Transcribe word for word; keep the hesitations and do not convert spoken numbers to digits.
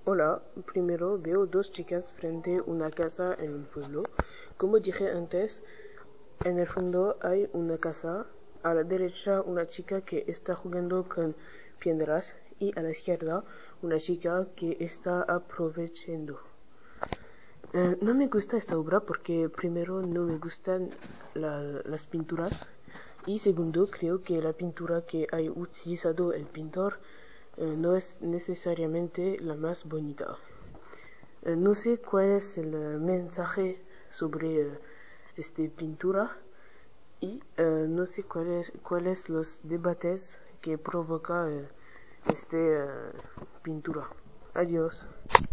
Hola, primero veo dos chicas frente a una casa en un pueblo. Como dije antes, en el fondo hay una casa, a la derecha una chica que está jugando con piedras y a la izquierda una chica que está aprovechando. Eh, no me gusta esta obra porque primero no me gustan la, las pinturas y segundo creo que la pintura que ha utilizado el pintor eh, no es necesariamente la más bonita. Eh, no sé cuál es el eh, mensaje sobre eh, esta pintura y eh, no sé cuáles cuáles los debates que provoca eh, esta eh, pintura. Adiós.